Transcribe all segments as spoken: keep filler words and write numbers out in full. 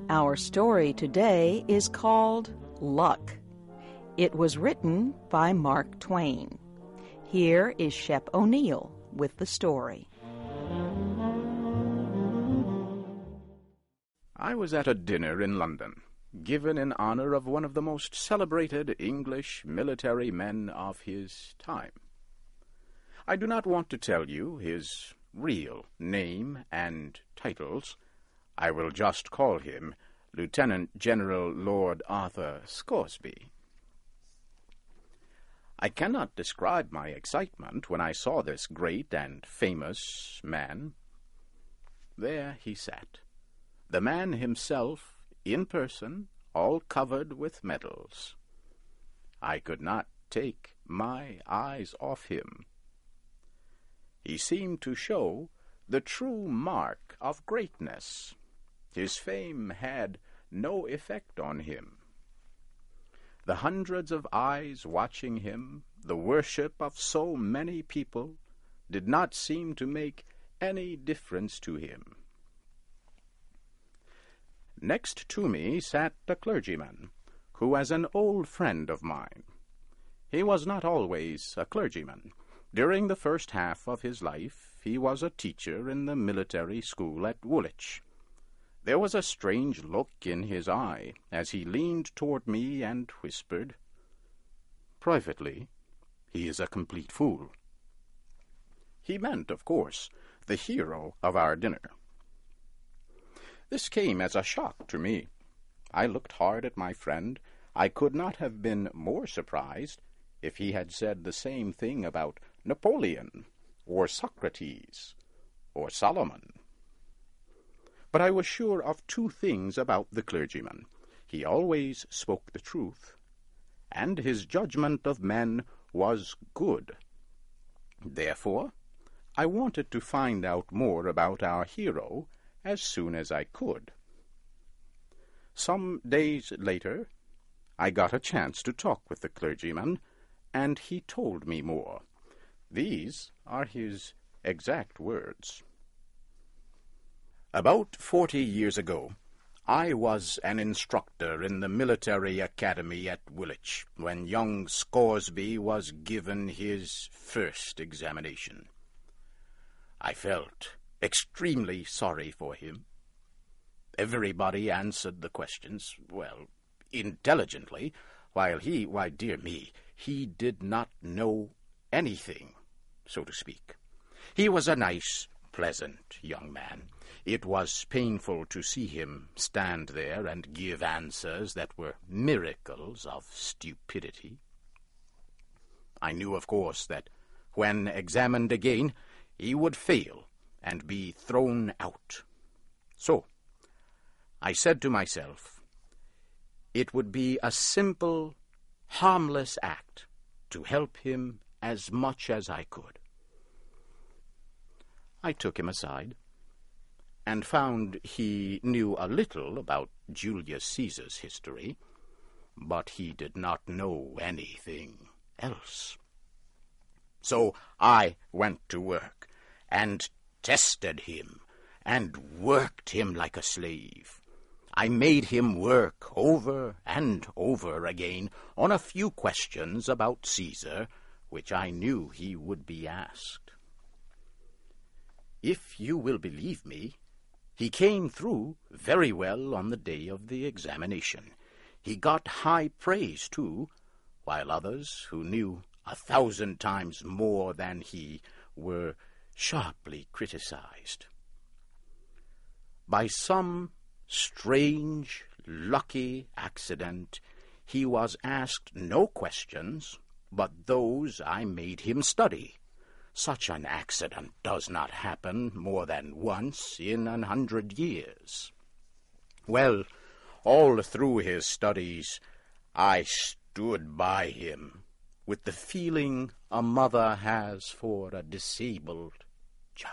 Our story today is called Luck. It was written by Mark Twain. Here is Shep O'Neill with the story. I was at a dinner in London, given in honor of one of the most celebrated English military men of his time. I do not want to tell you his real name and titles. I will just call him Lieutenant General Lord Arthur Scoresby. I cannot describe my excitement when I saw this great and famous man. There he sat, the man himself, in person, all covered with medals. I could not take my eyes off him. He seemed to show the true mark of greatness. His fame had no effect on him. The hundreds of eyes watching him, the worship of so many people, did not seem to make any difference to him. Next to me sat a clergyman, who was an old friend of mine. He was not always a clergyman. During the first half of his life, he was a teacher in the military school at Woolwich. There was a strange look in his eye as he leaned toward me and whispered, "Privately, he is a complete fool." He meant, of course, the hero of our dinner. This came as a shock to me. I looked hard at my friend. I could not have been more surprised if he had said the same thing about Napoleon, or Socrates, or Solomon. But I was sure of two things about the clergyman. He always spoke the truth, and his judgment of men was good. Therefore, I wanted to find out more about our hero as soon as I could. Some days later, I got a chance to talk with the clergyman, and he told me more. These are his exact words. About forty years ago, I was an instructor in the military academy at Woolwich when young Scoresby was given his first examination. I felt extremely sorry for him. Everybody answered the questions, well, intelligently, while he, why, dear me, he did not know anything, so to speak. He was a nice, pleasant young man. It was painful to see him stand there and give answers that were miracles of stupidity. I knew, of course, that when examined again, he would fail and be thrown out. So, I said to myself, it would be a simple, harmless act to help him as much as I could. I took him aside and found he knew a little about Julius Caesar's history, but he did not know anything else. So I went to work and tested him and worked him like a slave. I made him work over and over again on a few questions about Caesar, which I knew he would be asked. If you will believe me, he came through very well on the day of the examination. He got high praise, too, while others, who knew a thousand times more than he, were sharply criticized. By some strange, lucky accident, he was asked no questions but those I made him study. Such an accident does not happen more than once in an hundred years. Well, all through his studies, I stood by him with the feeling a mother has for a disabled child.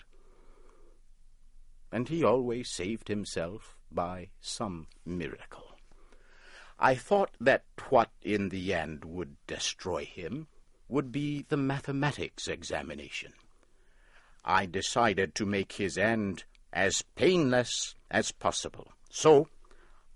And he always saved himself by some miracle. I thought that what in the end would destroy him would be the mathematics examination. I decided to make his end as painless as possible. So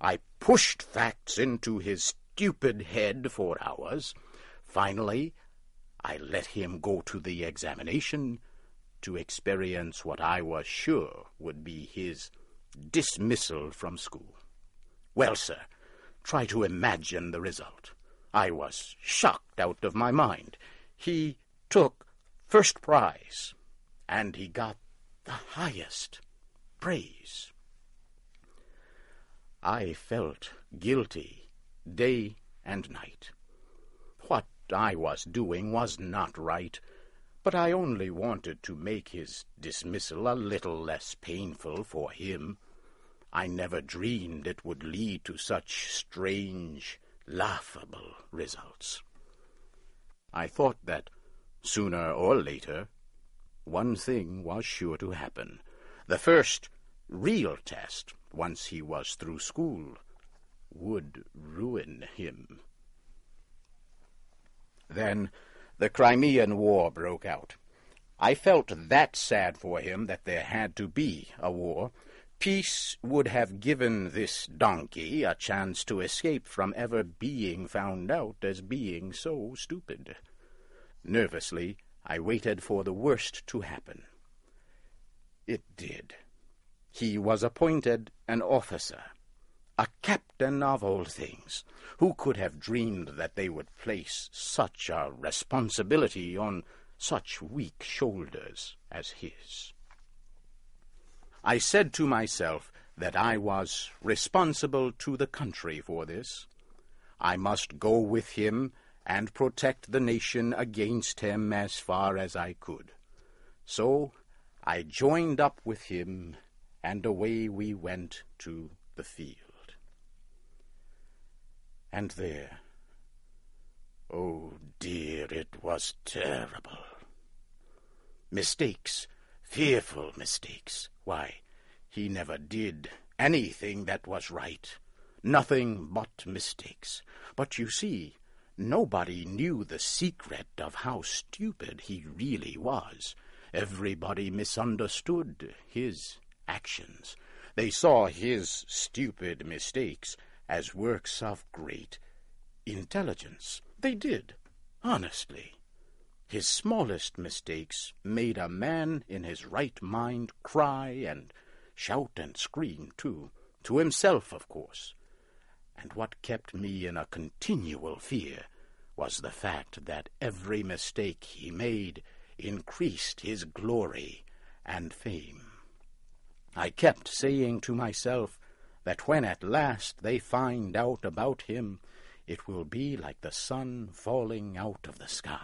I pushed facts into his stupid head for hours. Finally, I let him go to the examination to experience what I was sure would be his dismissal from school. Well, sir, try to imagine the result. I was shocked out of my mind. He took first prize, and he got the highest praise. I felt guilty day and night. What I was doing was not right, but I only wanted to make his dismissal a little less painful for him. I never dreamed it would lead to such strange, laughable results. I thought that sooner or later one thing was sure to happen. The first real test, once he was through school, would ruin him. Then the Crimean War broke out. I felt that sad for him that there had to be a war. Peace would have given this donkey a chance to escape from ever being found out as being so stupid. Nervously, I waited for the worst to happen. It did. He was appointed an officer, a captain of all things. Who could have dreamed that they would place such a responsibility on such weak shoulders as his? I said to myself that I was responsible to the country for this. I must go with him and protect the nation against him as far as I could. So I joined up with him, and away we went to the field. And there, oh dear, it was terrible. Mistakes, fearful mistakes. Why, he never did anything that was right. Nothing but mistakes. But you see, nobody knew the secret of how stupid he really was. Everybody misunderstood his actions. They saw his stupid mistakes as works of great intelligence. They did, honestly. His smallest mistakes made a man in his right mind cry and shout and scream, too, to himself, of course. And what kept me in a continual fear was the fact that every mistake he made increased his glory and fame. I kept saying to myself that when at last they find out about him, it will be like the sun falling out of the sky.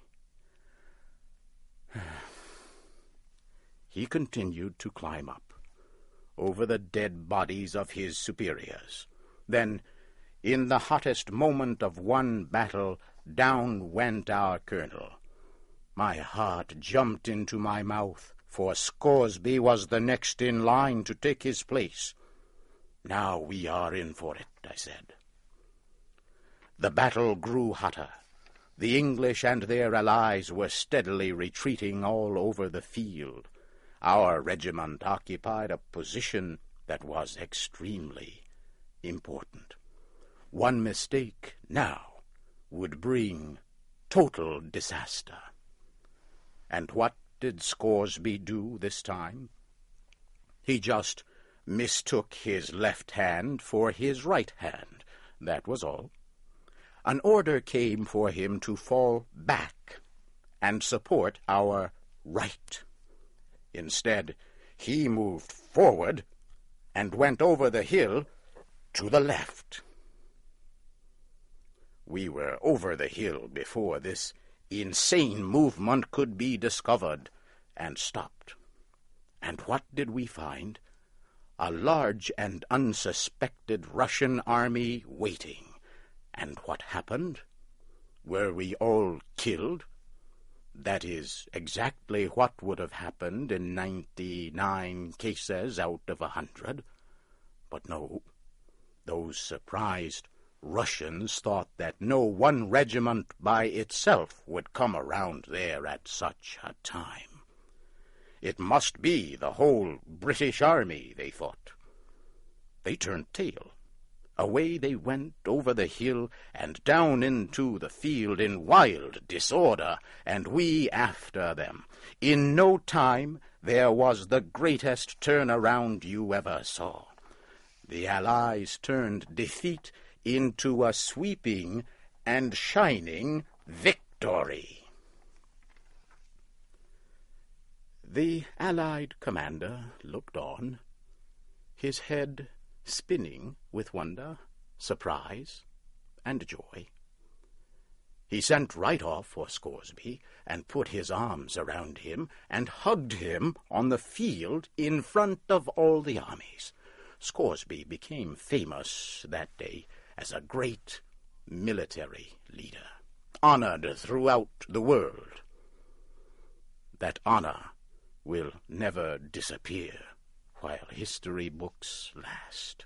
He continued to climb up, over the dead bodies of his superiors. Then, in the hottest moment of one battle, down went our colonel. My heart jumped into my mouth, for Scoresby was the next in line to take his place. Now we are in for it, I said. The battle grew hotter. The English and their allies were steadily retreating all over the field. Our regiment occupied a position that was extremely important. One mistake now would bring total disaster. And what did Scoresby do this time? He just mistook his left hand for his right hand. That was all. An order came for him to fall back and support our right. Instead, he moved forward and went over the hill to the left. We were over the hill before this insane movement could be discovered and stopped. And what did we find? A large and unsuspected Russian army waiting. And what happened? Were we all killed? That is exactly what would have happened in ninety-nine cases out of a hundred. But no, those surprised Russians thought that no one regiment by itself would come around there at such a time. It must be the whole British army, they thought. They turned tail Away they went over the hill and down into the field in wild disorder, and we after them. In no time there was the greatest turnaround you ever saw. The Allies turned defeat into a sweeping and shining victory. The Allied commander looked on, his head spinning with wonder, surprise, and joy. He sent right off for Scoresby and put his arms around him and hugged him on the field in front of all the armies. Scoresby became famous that day as a great military leader, honored throughout the world. That honor will never disappear while history books last.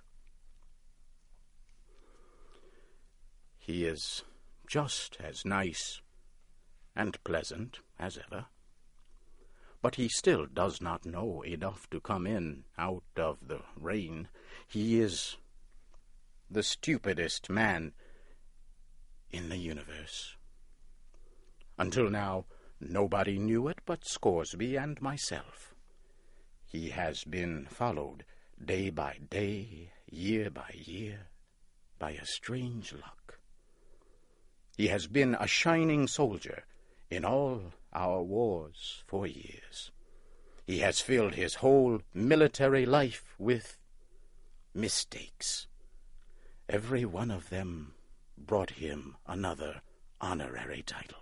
He is just as nice and pleasant as ever, but he still does not know enough to come in out of the rain. He is the stupidest man in the universe. Until now, nobody knew it but Scoresby and myself. He has been followed day by day, year by year, by a strange luck. He has been a shining soldier in all our wars for years. He has filled his whole military life with mistakes. Every one of them brought him another honorary title.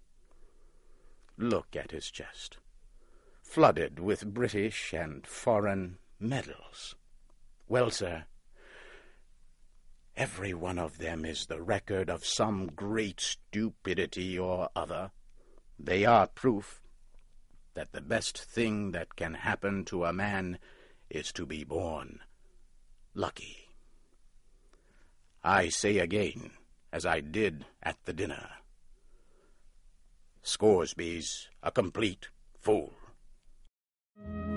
Look at his chest, flooded with British and foreign medals. Well, sir, every one of them is the record of some great stupidity or other. They are proof that the best thing that can happen to a man is to be born lucky. I say again, as I did at the dinner, Scoresby's a complete fool.